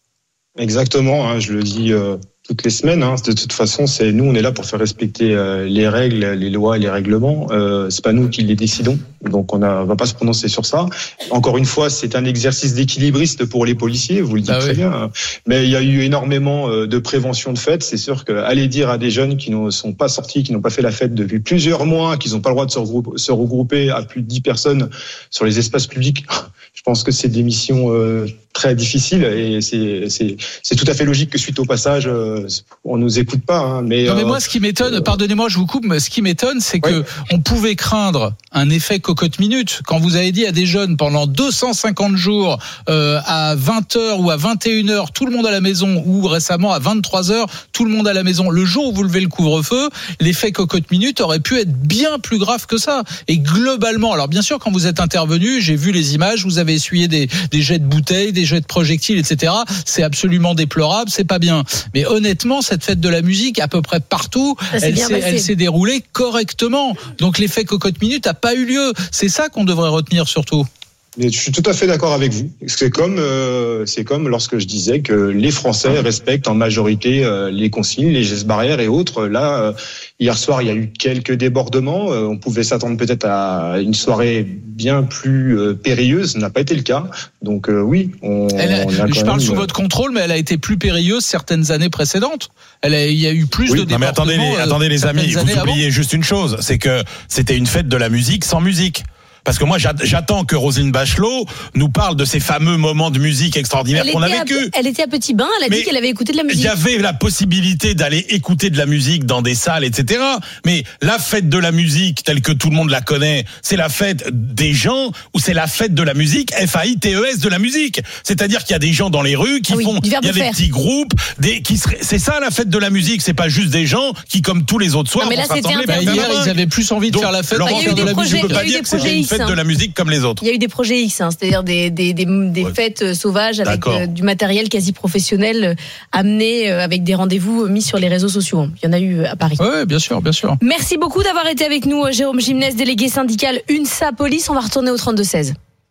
Exactement, hein, je le dis euh, toutes les semaines. Hein, de toute façon, c'est nous, on est là pour faire respecter euh, les règles, les lois et les règlements. Euh, c'est pas nous qui les décidons, donc on ne va pas se prononcer sur ça. Encore une fois, c'est un exercice d'équilibriste pour les policiers, vous le dites ah très oui. bien. Hein. Mais il y a eu énormément de prévention de fête. C'est sûr qu'aller dire à des jeunes qui ne sont pas sortis, qui n'ont pas fait la fête depuis plusieurs mois, qu'ils n'ont pas le droit de se regrouper, se regrouper à plus de dix personnes sur les espaces publics, je pense que c'est des missions euh, très difficiles et c'est, c'est, c'est tout à fait logique que suite au passage, euh, on nous écoute pas. Hein, mais, non mais moi, ce qui m'étonne, euh, pardonnez-moi, je vous coupe, mais ce qui m'étonne, c'est ouais. que on pouvait craindre un effet cocotte minute quand vous avez dit à des jeunes pendant deux cent cinquante jours euh, à vingt heures ou à vingt et une heures, tout le monde à la maison, ou récemment à vingt-trois heures, tout le monde à la maison. Le jour où vous levez le couvre-feu, l'effet cocotte minute aurait pu être bien plus grave que ça. Et globalement, alors bien sûr, quand vous êtes intervenu, j'ai vu les images, vous avez essuyé des, des jets de bouteilles, des jets de projectiles, et cetera. C'est absolument déplorable, c'est pas bien. Mais honnêtement, cette fête de la musique, à peu près partout, elle s'est, elle s'est déroulée correctement. Donc l'effet cocotte minute n'a pas eu lieu. C'est ça qu'on devrait retenir surtout. Mais je suis tout à fait d'accord avec vous. C'est comme, euh, c'est comme lorsque je disais que les Français respectent en majorité euh, les consignes, les gestes barrières et autres. Là, euh, hier soir, il y a eu quelques débordements. Euh, on pouvait s'attendre peut-être à une soirée bien plus euh, périlleuse. Ce n'a pas été le cas. Donc euh, oui, on. Elle a, on a je parle sous votre contrôle, mais elle a été plus périlleuse certaines années précédentes. Elle a, il y a eu plus oui, de débordements. Non mais attendez, les, attendez les amis, vous oubliez avant. Juste une chose, c'est que c'était une fête de la musique sans musique. Parce que moi, j'attends que Roselyne Bachelot nous parle de ces fameux moments de musique extraordinaires qu'on a vécu. Elle était à Petit Bain, elle a Mais dit qu'elle avait écouté de la musique. Il y avait la possibilité d'aller écouter de la musique dans des salles, et cetera. Mais la fête de la musique, telle que tout le monde la connaît, c'est la fête des gens ou c'est la fête de la musique, F A I T E S de la musique. C'est-à-dire qu'il y a des gens dans les rues qui ah oui, font, il y a des faire. petits groupes, des, qui seraient, c'est ça la fête de la musique. C'est pas juste des gens qui, comme tous les autres soirs, non, mais là, vont s'assembler. Bah, hier, ils avaient plus envie de Donc, faire la fête. Laurent, il y a eu des de la projets, musique, je peux pas il y a eu dire des que c'était projets une X, fête hein. de la musique comme les autres. Il y a eu des projets X, hein, c'est-à-dire des, des, des, des ouais. fêtes sauvages avec D'accord. euh, du matériel quasi professionnel euh, amené euh, avec des rendez-vous mis sur les réseaux sociaux. Hein. Il y en a eu euh, à Paris. Oui, bien sûr, bien sûr. Merci beaucoup d'avoir été avec nous, Jérôme Gimnès, délégué syndical UNSA Police. On va retourner au trente-deux seize.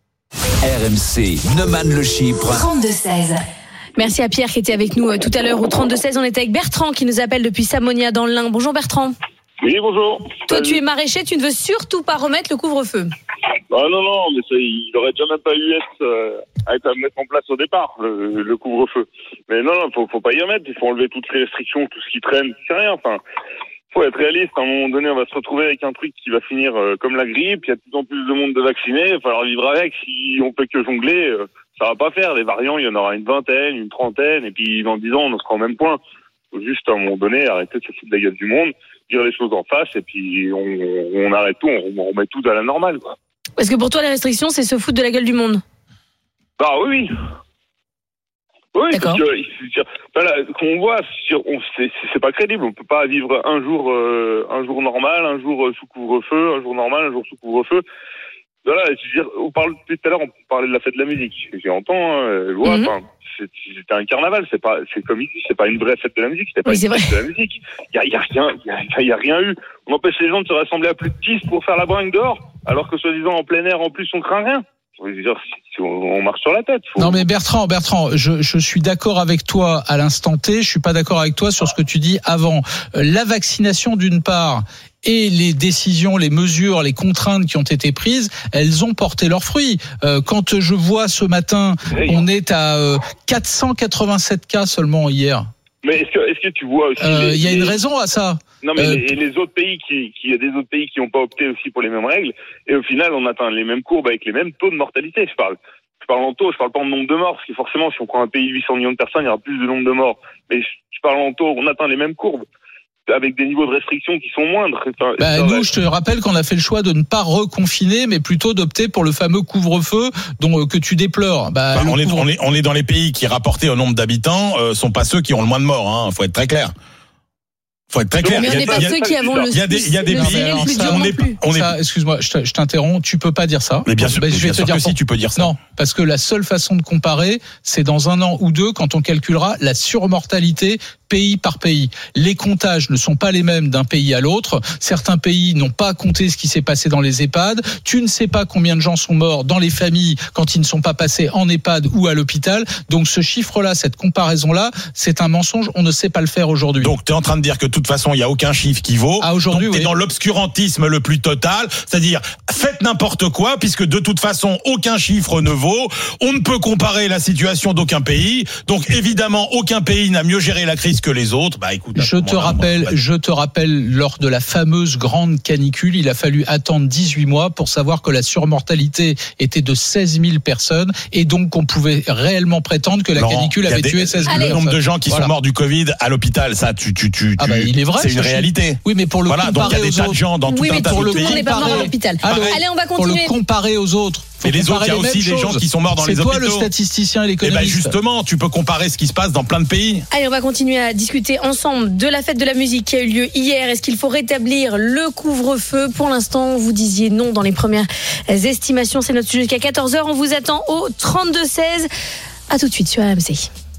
R M C, Neumann le Chypre. trente-deux seize. Merci à Pierre qui était avec nous euh, tout à l'heure au trente-deux seize. On était avec Bertrand qui nous appelle depuis Samonia dans le Lin. Bonjour Bertrand. Oui, bonjour. Toi, tu es maraîcher, tu ne veux surtout pas remettre le couvre-feu. Ah non, non, mais ça, il aurait déjà même pas eu être, euh, à être à mettre en place au départ, le, le couvre-feu. Mais non, non, faut, faut pas y remettre. Il faut enlever toutes les restrictions, tout ce qui traîne, c'est rien. Enfin, faut être réaliste. À un moment donné, on va se retrouver avec un truc qui va finir euh, comme la grippe. Il y a de plus en plus de monde de vaccinés. Il va falloir vivre avec. Si on peut que jongler, euh, ça va pas faire. Les variants, il y en aura une vingtaine, une trentaine. Et puis, dans dix ans, on en sera au même point. Faut juste, à un moment donné, arrêter de se foutre de la gueule du monde, dire les choses en face, et puis on, on arrête tout, on, on remet tout à la normale, quoi. Parce que pour toi, les restrictions, c'est se foutre de la gueule du monde. Bah oui, oui. Oui, parce que voilà, qu'on voit, on, c'est, c'est pas crédible. On peut pas vivre un jour, euh, un jour normal, un jour sous couvre-feu, un jour normal, un jour sous couvre-feu. Voilà, je veux dire, on parle depuis tout à l'heure, on parlait de la fête de la musique. J'entends, hein, je vois, enfin, mm-hmm. c'était un carnaval, c'est pas, c'est comme ici, c'est pas une vraie fête de la musique, c'était pas oui, une fête vrai. de la musique. Il y a, y a rien, il y a, y a rien eu. On empêche les gens de se rassembler à plus de dix pour faire la bringue dehors, alors que soi-disant en plein air, en plus, on craint rien. Je veux dire, on marche sur la tête. Faut... Non mais Bertrand, Bertrand, je, je suis d'accord avec toi à l'instant T. Je suis pas d'accord avec toi sur ce que tu dis avant. La vaccination d'une part et les décisions, les mesures, les contraintes qui ont été prises, elles ont porté leurs fruits. Euh, quand je vois ce matin, oui. on est à euh, quatre cent quatre-vingt-sept cas seulement hier. Mais est-ce que, est-ce que tu vois aussi... Il euh, les, y a les... une raison à ça. Non, mais euh... les, et les autres pays qui, qui, il y a des autres pays qui n'ont pas opté aussi pour les mêmes règles, et au final, on atteint les mêmes courbes avec les mêmes taux de mortalité, je parle. Je parle en taux, je parle pas en nombre de morts, parce que forcément, si on prend un pays de huit cents millions de personnes, il y aura plus de nombre de morts. Mais je, je parle en taux, on atteint les mêmes courbes, avec des niveaux de restriction qui sont moindres. Enfin, bah, nous, je te rappelle qu'on a fait le choix de ne pas reconfiner, mais plutôt d'opter pour le fameux couvre-feu dont euh, que tu déplores. Bah, bah, on, est, couvre... on, est, on est dans les pays qui, rapportés au nombre d'habitants, euh, sont pas ceux qui ont le moins de morts. Hein, faut être très clair. Faut être très clair. Mais on n'est pas ceux qui avons le. Il y a des, il y a des pays. On est, on est. Ça, excuse-moi, je t'interromps. Tu peux pas dire ça. Mais bien sûr. Bah, je vais bien te sûr dire que si tu peux dire ça. Non, parce que la seule façon de comparer, c'est dans un an ou deux, quand on calculera la surmortalité pays par pays. Les comptages ne sont pas les mêmes d'un pays à l'autre. Certains pays n'ont pas compté ce qui s'est passé dans les EHPAD. Tu ne sais pas combien de gens sont morts dans les familles quand ils ne sont pas passés en EHPAD ou à l'hôpital. Donc ce chiffre-là, cette comparaison-là, c'est un mensonge. On ne sait pas le faire aujourd'hui. Donc tu es en train de dire que de toute façon, il n'y a aucun chiffre qui vaut. Ah, aujourd'hui, donc tu es oui. dans l'obscurantisme le plus total. C'est-à-dire, faites n'importe quoi, puisque de toute façon, aucun chiffre ne vaut. On ne peut comparer la situation d'aucun pays. Donc évidemment, aucun pays n'a mieux géré la crise que les autres. Bah écoute, je te rappelle, moi, je te rappelle, lors de la fameuse grande canicule, il a fallu attendre dix-huit mois pour savoir que la surmortalité était de seize mille personnes et donc qu'on pouvait réellement prétendre que la Laurent, canicule avait des, tué seize mille personnes. Le nombre de gens qui voilà. sont morts du Covid à l'hôpital, ça, tu, tu, tu, ah bah, il est vrai, c'est une réalité. Oui, mais pour le voilà, comparer donc il y a des tas de gens dans tout oui, un tas de pays. Oui, mais tout le monde n'est pas mort à l'hôpital. Allô, Allez, on va continuer. Pour le comparer aux autres. Mais les autres, il y a aussi des gens qui sont morts dans les hôpitaux. C'est toi le statisticien et l'économiste. Eh ben justement, tu peux comparer ce qui se passe dans plein de pays. Allez, on va continuer à discuter ensemble de la fête de la musique qui a eu lieu hier. Est-ce qu'il faut rétablir le couvre-feu ? Pour l'instant, vous disiez non dans les premières estimations. C'est notre sujet jusqu'à quatorze heures. On vous attend au trente-deux seize. À tout de suite sur R M C.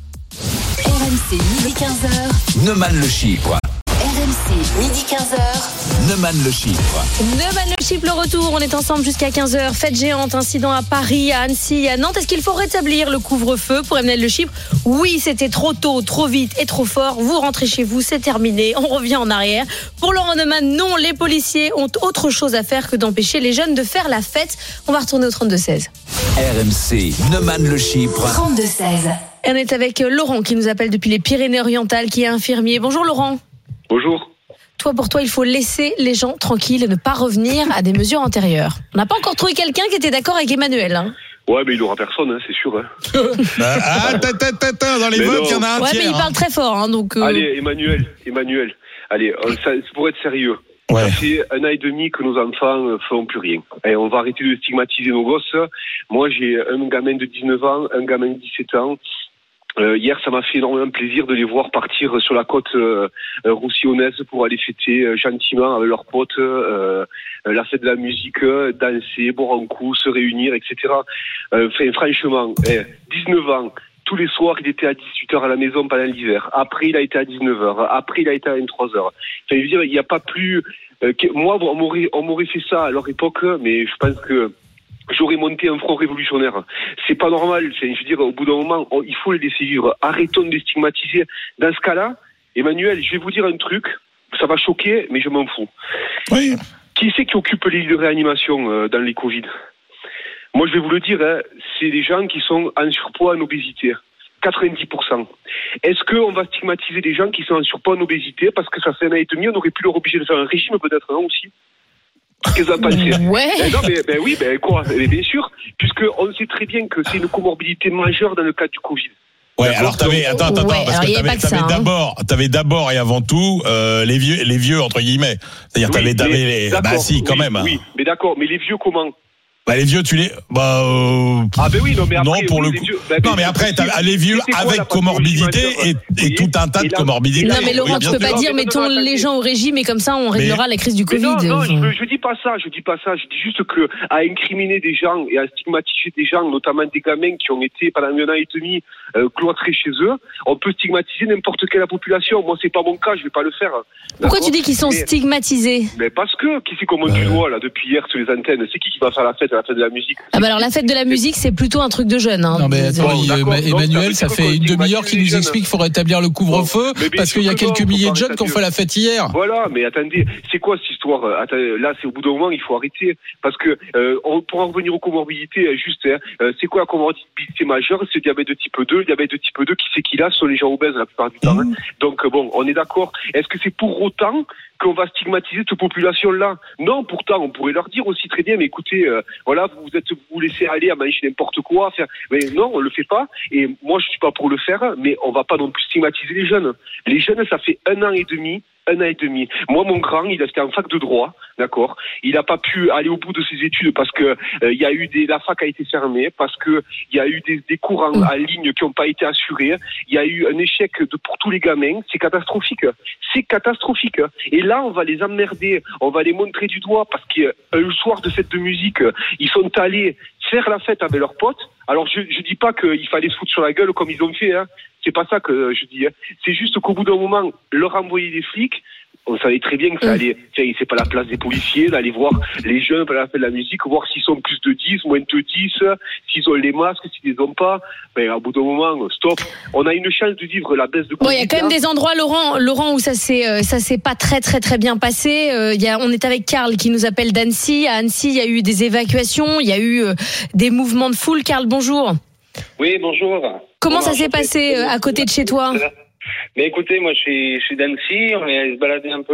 R M C, midi quinze heures. Neumann le Chypre. R M C, midi quinze heures. Neumann le Chypre. Neumann le Chypre, le retour. On est ensemble jusqu'à quinze heures. Fête géante, incident à Paris, à Annecy, à Nantes. Est-ce qu'il faut rétablir le couvre-feu pour Neumann le Chypre? Oui, c'était trop tôt, trop vite et trop fort. Vous rentrez chez vous, c'est terminé. On revient en arrière. Pour Laurent Neumann, non, les policiers ont autre chose à faire que d'empêcher les jeunes de faire la fête. On va retourner au trente-deux seize. R M C, Neumann le Chypre. trente-deux seize. On est avec Laurent qui nous appelle depuis les Pyrénées-Orientales, qui est infirmier. Bonjour Laurent. Bonjour. Toi, pour toi, il faut laisser les gens tranquilles et ne pas revenir à des mesures antérieures. On n'a pas encore trouvé quelqu'un qui était d'accord avec Emmanuel. Hein. Ouais, mais il aura personne, hein, c'est sûr. Hein. Ah, ta, ta, ta, ta, dans les votes, il y en a un ouais, tiers. mais il parle très fort, hein, donc. Euh... Allez, Emmanuel, Emmanuel. Allez, euh, ça, pour être sérieux. Ouais. Ça fait un an et demi que nos enfants ne font plus rien. Et on va arrêter de stigmatiser nos gosses. Moi, j'ai un gamin de dix-neuf ans, un gamin de dix-sept ans. Euh, hier, ça m'a fait énormément plaisir de les voir partir sur la côte euh, roussillonnaise pour aller fêter euh, gentiment avec leurs potes euh, la fête de la musique, danser, boire un coup, se réunir, et cetera. Euh, enfin, franchement, eh, dix-neuf ans, tous les soirs, il était à dix-huit heures à la maison pendant l'hiver. Après, il a été à dix-neuf heures. Après, il a été à vingt-trois heures. Enfin, je veux dire, il n'y a pas plus... Euh, que... Moi, on m'aurait, on m'aurait fait ça à leur époque, mais je pense que j'aurais monté un front révolutionnaire. C'est pas normal. C'est, je veux dire, au bout d'un moment, on, il faut les laisser vivre. Arrêtons de les stigmatiser. Dans ce cas-là, Emmanuel, je vais vous dire un truc. Ça va choquer, mais je m'en fous. Oui. Qui c'est qui occupe les lits de réanimation euh, dans les Covid? Moi, je vais vous le dire, hein, c'est des gens qui sont en surpoids, en obésité. quatre-vingt-dix pour cent. Est-ce qu'on va stigmatiser des gens qui sont en surpoids, en obésité parce que ça fait un an et demi, on aurait pu leur obliger de faire un régime peut-être, non, aussi? Qu'est-ce que vous en pensez? Ouais. Ben non, mais ben oui, ben quoi? Mais bien sûr, puisqu'on sait très bien que c'est une comorbidité majeure dans le cadre du Covid. Ouais, alors t'avais, attends, attends, Ouais, parce alors que il y avait t'avais, pas que t'avais ça, hein. d'abord, t'avais d'abord et avant tout, euh, les vieux, les vieux, entre guillemets. C'est-à-dire, Oui, t'avais, t'avais mais les, d'accord, bah si, quand oui, même. Hein. Oui, mais d'accord, mais les vieux comment? Bah, les vieux, tu les, bah, euh, Ah ben oui, non, mais après, non, pour oui, le les coup. vieux, ben, non, mais mais après, c'est- t'as les vieux c'était quoi, avec la pathologie comorbidité majeure, et, vous et voyez tout un tas Et de là- comorbidités. Non, mais Laurent, Oui, tu bien peux sûr. pas dire Non, non, mettons non, les attendez. gens au régime et comme ça on Mais- réglera la crise du Mais Covid. non, non, je, Enfin, veux- je dis pas ça, je dis pas ça, je dis juste que à incriminer des gens et à stigmatiser des gens, notamment des gamins qui ont été pendant un an et demi euh, cloîtrés chez eux, on peut stigmatiser n'importe quelle population. Moi, c'est pas mon cas, je vais pas le faire. Pourquoi D'accord tu dis qu'ils sont Mais- stigmatisés? Mais parce que qui c'est qu'on monte du doigt là depuis hier sur les antennes? C'est qui qui va faire la fête à la fête de la musique? Ah bah alors la fête de la musique c'est plutôt un truc de jeunes. Hein. Non mais attends, Bon, il- d'accord, Emma- donc, Emmanuel, ça ça veut dire fait qu'on une demi-heure stigmatise qu'il les nous jeunes. explique qu'il faut rétablir le couvre-feu Bon, mais bien parce sûr qu'il y a que non, quelques faut milliers pas de jeunes qui ont rétablir. fait la fête hier. Voilà, mais attendez, c'est quoi cette histoire? Attendez, là, c'est au bout d'un moment, il faut arrêter. Parce que, euh, on, pour en revenir aux comorbidités, euh, juste, hein, euh, c'est quoi la comorbidité majeure? C'est le diabète de type deux. Le diabète de type deux, qui c'est qu'il a? Ce sont les gens obèses la plupart du temps. Hein. Donc, euh, bon, on est d'accord. Est-ce que c'est pour autant qu'on va stigmatiser cette population-là? Non, pourtant, on pourrait leur dire aussi très bien, mais écoutez, euh, voilà, vous vous êtes, vous vous laissez aller à manger n'importe quoi, faire, mais non, on le fait pas. Et moi, je suis pas pour le faire, mais on va pas non plus stigmatiser les jeunes. Les jeunes, ça fait un an et demi. Un an et demi. Moi, mon grand, il était en fac de droit, d'accord. Il n'a pas pu aller au bout de ses études parce que euh, il y a eu des, la fac a été fermée, parce que il y a eu des, des cours en, en ligne qui n'ont pas été assurés. Il y a eu un échec de, pour tous les gamins. C'est catastrophique. C'est catastrophique. Et là, on va les emmerder, on va les montrer du doigt parce que euh, le soir de fête de musique, ils sont allés faire la fête avec leurs potes. Alors, je, je dis pas qu'il fallait se foutre sur la gueule comme ils ont fait, hein. C'est pas ça que je dis. Hein. C'est juste qu'au bout d'un moment, leur envoyer des flics, on savait très bien que ça allait. Tiens, c'est pas la place des policiers d'aller voir les jeunes à la fête de la musique, voir s'ils sont plus de dix, moins de dix, s'ils ont les masques, s'ils les ont pas. Mais au bout d'un moment, stop. On a une chance de vivre la baisse de Covid. Bon, il y a quand même des endroits, Laurent, Laurent où ça s'est, euh, ça s'est pas très, très, très bien passé. Euh, il y a, on est avec Karl qui nous appelle d'Annecy. À Annecy, il y a eu des évacuations, il y a eu euh, des mouvements de foule. Karl, bonjour. Oui, bonjour. Comment Bon, ça s'est passé euh, à côté de chez toi? Mais écoutez, moi je suis, je suis d'Annecy, on est allé se balader un peu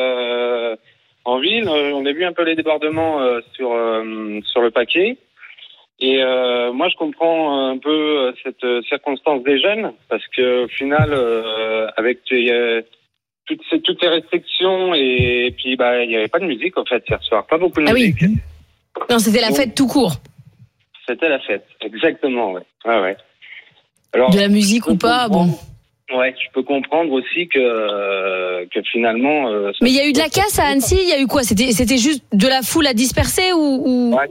euh, en ville, on a vu un peu les débordements euh, sur, euh, sur le paquet. Et euh, moi je comprends un peu cette circonstance des jeunes, parce qu'au final, euh, avec euh, toutes, ces, toutes ces restrictions, et puis bah, il n'y avait pas de musique en fait hier soir, pas beaucoup de Ah musique. oui. Non, c'était la Donc, fête tout court. C'était la fête, exactement, ouais. Ouais, ouais. Alors, De la musique ou pas, bon. Ouais, je peux comprendre aussi que euh, que finalement. Euh, Mais il y a eu de la casse à Annecy. Il y a eu quoi? C'était c'était juste de la foule à disperser ou, ou... Ouais.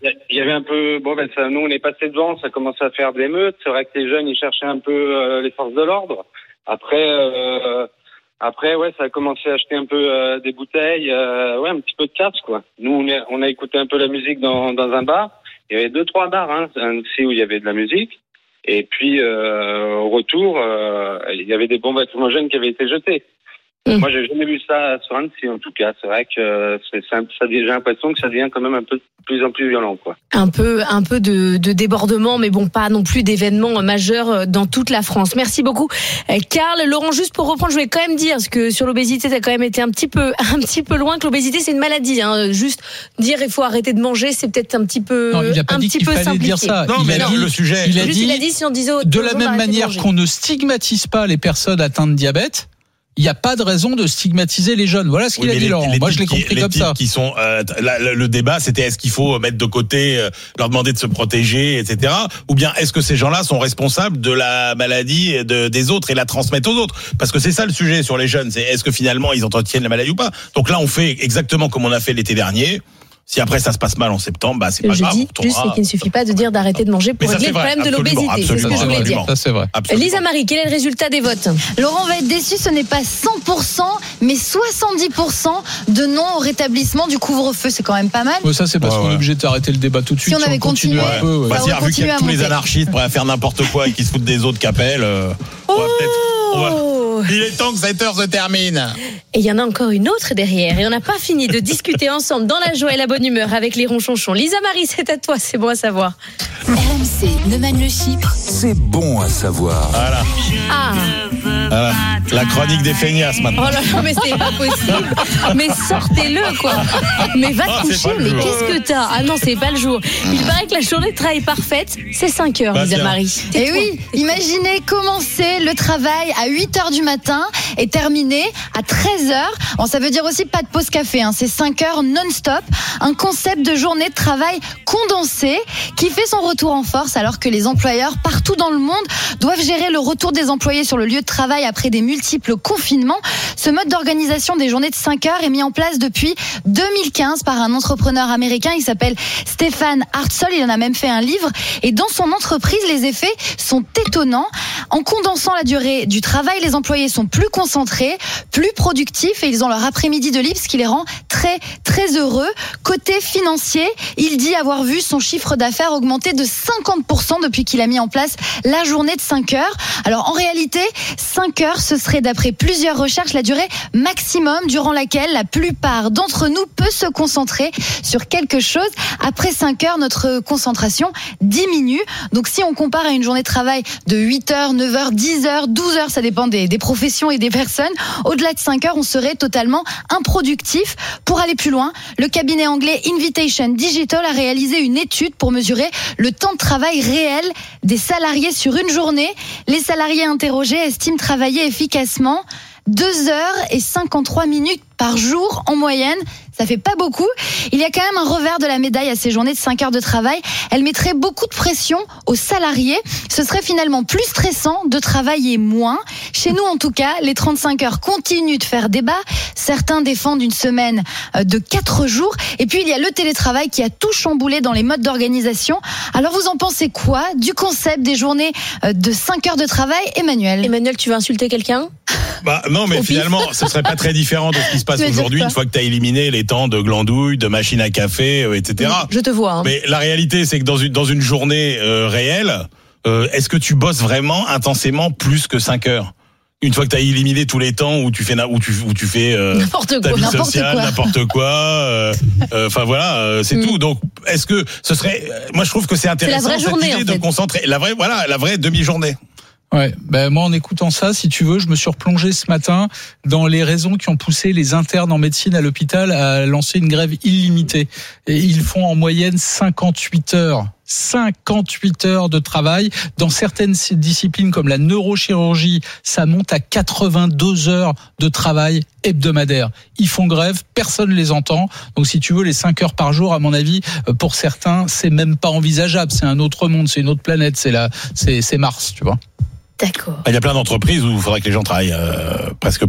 Il y avait un peu, bon ben ça, nous on est passé devant, ça commençait à faire de l'émeute. C'est vrai que les jeunes ils cherchaient un peu euh, les forces de l'ordre. Après, euh, après ouais, ça a commencé à acheter un peu euh, des bouteilles, euh, ouais, un petit peu de casse quoi. Nous on, est, on a écouté un peu la musique dans, dans un bar. Il y avait deux trois bars, hein, un où il y avait de la musique. Et puis euh, au retour, euh, il y avait des bombes lacrymogènes qui avaient été jetées. Mmh. Moi, j'ai jamais vu ça sur Annecy, en tout cas. C'est vrai que c'est, c'est un, ça, j'ai l'impression que ça devient quand même un peu de plus en plus violent, quoi. Un peu, un peu de, de débordement, mais bon, pas non plus d'événements majeurs dans toute la France. Merci beaucoup, Karl. Laurent, juste pour reprendre, je voulais quand même dire, parce que sur l'obésité, t'as quand même été un petit peu, un petit peu loin, que l'obésité, c'est une maladie, hein. Juste dire, il faut arrêter de manger, c'est peut-être un petit peu, non, il a pas un dit petit qu'il peu fallait simplifié. dire ça. Non, il mais a dit, le sujet, il a juste, dit, il a dit, si on disait aux, de aux la gens même d'arrêter de manière manger. qu'on ne stigmatise pas les personnes atteintes de diabète, il n'y a pas de raison de stigmatiser les jeunes. Voilà ce qu'il Oui, a dit, les, Laurent. les Moi, je l'ai types compris qui, comme les ça. types qui sont, euh, la, la, le débat, c'était est-ce qu'il faut mettre de côté, euh, leur demander de se protéger, et cetera. Ou bien est-ce que ces gens-là sont responsables de la maladie de, des autres et la transmettent aux autres? Parce que c'est ça le sujet sur les jeunes. C'est est-ce que finalement ils entretiennent la maladie ou pas? Donc là, on fait exactement comme on a fait l'été dernier. Si après ça se passe mal en septembre, bah c'est Ce pas que grave. je dis juste, c'est qu'il ne suffit pas de dire d'arrêter de manger pour Mais ça, régler c'est le vrai, problème de absolument, l'obésité. C'est ce que je voulais dire. Ça, c'est vrai. Absolument. Lisa Marie, quel est le résultat des votes? Laurent va être déçu, ce n'est pas cent pour cent, mais soixante-dix pour cent de non au rétablissement du couvre-feu. C'est quand même pas mal. Ouais, ça, c'est parce Ouais, qu'on ouais. est obligé d'arrêter le débat tout de suite. Si on avait continue continué, un peu, ouais. ça Bah, aurait si, vu qu'il y continué a à tous les monter. anarchistes prêts à faire n'importe quoi et qui se foutent des autres qu'appellent, euh, on va peut-être. on va- Il est temps que cette heure se termine. Et il y en a encore une autre derrière. Et on n'a pas fini de discuter ensemble dans la joie et la bonne humeur avec les ronchonchons. Lisa Marie, c'est à toi, c'est bon à savoir. R M C, Neumann le Chypre. C'est bon à savoir. Voilà. Ah, Voilà. La chronique des feignasses oh maintenant. là là, mais c'est pas possible. Mais sortez-le, quoi. Mais va Ah, te c'est coucher, pas le mais jour. qu'est-ce que t'as? Ah non, c'est pas le jour. Il paraît que la journée de travail parfaite, c'est cinq heures, Bah, Lisa tiens. Marie. Et oui, imaginez commencer le travail à huit heures du matin et terminer à treize heures. Bon, ça veut dire aussi pas de pause café, hein. C'est cinq heures non-stop. Un concept de journée de travail condensée qui fait son retour en force alors que les employeurs partout dans le monde doivent gérer le retour des employés sur le lieu de travail après des multiples confinements. Ce mode d'organisation des journées de cinq heures est mis en place depuis deux mille quinze par un entrepreneur américain. Il s'appelle Stéphane Hartzell. Il en a même fait un livre. Et dans son entreprise, les effets sont étonnants. En condensant la durée du travail, les employés sont plus concentrés, plus productifs et ils ont leur après-midi de libre, ce qui les rend très, très heureux. Côté financier, il dit avoir vu son chiffre d'affaires augmenter de cinquante pour cent depuis qu'il a mis en place la journée de cinq heures. Alors en réalité, cinq heures, ce serait d'après plusieurs recherches la durée maximum durant laquelle la plupart d'entre nous peut se concentrer sur quelque chose. Après cinq heures, notre concentration diminue. Donc si on compare à une journée de travail de huit heures, neuf heures, dix heures, douze heures, ça dépend des, des professions et des personnes, au-delà de cinq heures, on serait totalement improductif. Pour aller plus loin, le cabinet anglais Invitation Digital a réalisé une étude pour mesurer le temps de travail réel des salariés sur une journée. Les salariés interrogés estiment travailler efficacement deux heures et cinquante-trois minutes par jour en moyenne. Ça fait pas beaucoup. Il y a quand même un revers de la médaille à ces journées de cinq heures de travail. Elle mettrait beaucoup de pression aux salariés. Ce serait finalement plus stressant de travailler moins. Chez nous, en tout cas, les trente-cinq heures continuent de faire débat. Certains défendent une semaine de quatre jours. Et puis, il y a le télétravail qui a tout chamboulé dans les modes d'organisation. Alors, vous en pensez quoi du concept des journées de cinq heures de travail, Emmanuel? Emmanuel, tu veux insulter quelqu'un? Bah non, mais finalement, ce serait pas très différent de ce qui se passe Tu veux dire aujourd'hui quoi? une fois que tu as éliminé les temps de glandouille, de machine à café, euh, et cetera. Je te vois. Hein. Mais la réalité, c'est que dans une dans une journée euh, réelle, euh, est-ce que tu bosses vraiment intensément plus que cinq heures? Une fois que tu as éliminé tous les temps où tu fais na- où tu où tu fais euh, N'importe ta quoi. vie n'importe sociale, quoi. n'importe quoi. euh, euh, Enfin voilà, euh, c'est Mm. tout. Donc est-ce que ce serait euh, moi je trouve que c'est intéressant vraie cette journée, idée en de fait. concentrer la vraie voilà la vraie demi-journée. Ouais, ben moi en écoutant ça, si tu veux, je me suis replongé ce matin dans les raisons qui ont poussé les internes en médecine à l'hôpital à lancer une grève illimitée. Et ils font en moyenne cinquante-huit heures. cinquante-huit heures de travail. Dans certaines disciplines comme la neurochirurgie, ça monte à quatre-vingt-deux heures de travail hebdomadaire. Ils font grève, personne ne les entend. Donc si tu veux, les cinq heures par jour, à mon avis, pour certains, c'est même pas envisageable. C'est un autre monde, c'est une autre planète, c'est la, c'est, c'est Mars, tu vois. D'accord. Il y a plein d'entreprises où il faudrait que les gens travaillent euh, presque plus.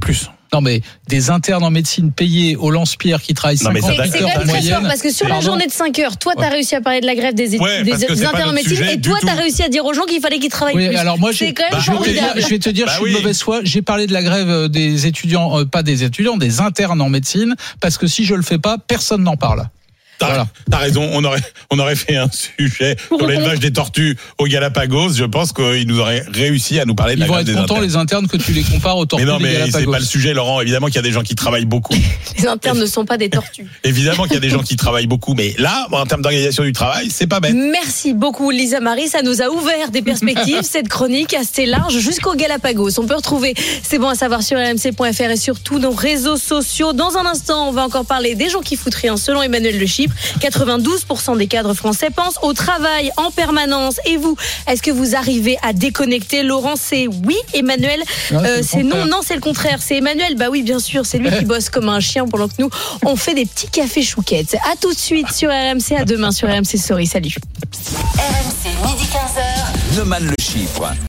Non mais des internes en médecine payés au lance-pierre qui travaillent Non, mais ça, cinquante C'est heures quand en même très fort moyenne. parce que sur la Pardon. journée de cinq heures, toi, t'as Ouais. réussi à parler de la grève des, Ouais, des, parce que des c'est pas internes en notre médecine sujet et du toi, tout. t'as réussi à dire aux gens qu'il fallait qu'ils travaillent Oui, plus. alors moi, j'ai- c'est quand même Bah, je, vais te dire, formidable. je vais te dire, Bah je suis oui. de mauvaise foi. J'ai parlé de la grève des étudiants, euh, pas des étudiants, des internes en médecine, parce que si je le fais pas, personne n'en parle. T'as, Voilà. t'as raison, on aurait, on aurait fait un sujet sur l'élevage des tortues au Galapagos. Je pense qu'ils nous auraient réussi à nous parler de Ils la vont grève être des contents internes. les internes que tu les compares aux tortues Mais non, des mais c'est Galapagos. pas le sujet, Laurent. Évidemment qu'il y a des gens qui travaillent beaucoup. Les internes ne sont pas des tortues. Évidemment qu'il y a des gens qui travaillent beaucoup. Mais là, en termes d'organisation du travail, c'est pas bête. Merci beaucoup Lisa Marie, ça nous a ouvert des perspectives, cette chronique assez large jusqu'au Galapagos. On peut retrouver, c'est bon à savoir, sur r m c point f r et sur tous nos réseaux sociaux. Dans un instant, on va encore parler des gens qui foutent rien. Selon Emmanuel Le Chypre, quatre-vingt-douze pour cent des cadres français pensent au travail en permanence. Et vous, est-ce que vous arrivez à déconnecter? Laurent, c'est oui. Emmanuel, Ah, c'est euh, le c'est non, contraire. non, c'est le contraire. C'est Emmanuel, bah oui, bien sûr, c'est lui qui bosse comme un chien pendant que nous, on fait des petits cafés chouquettes. À tout de suite sur R M C, à demain sur R M C Story. Salut. R M C, midi quinze heures. Neumann le Chypre.